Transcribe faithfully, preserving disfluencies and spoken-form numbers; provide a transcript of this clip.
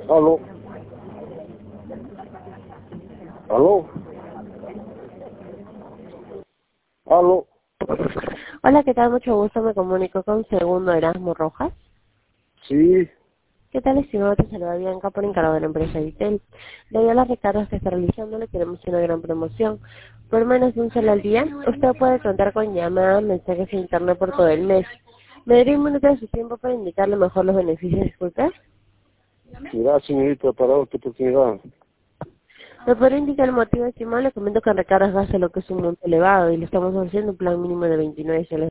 Aló. Aló. Aló. Hola, ¿qué tal? Mucho gusto, me comunico con Segundo Erasmo Rojas. Sí. ¿Qué tal, estimado? Te saluda Bianca por encargo de la empresa Vitel. Debido a las recargas que está realizando, le queremos hacer una gran promoción. Por menos de un solo al día, usted puede contar con llamadas, mensajes e internet por todo el mes. ¿Me daría un minuto de su tiempo para indicarle mejor los beneficios? Disculpe. Mira, señorita, para otra oportunidad. ¿Me podría indicar el motivo, estimado? Le comento que en recargas gasta lo que es un monto elevado y le estamos ofreciendo un plan mínimo de veintinueve soles.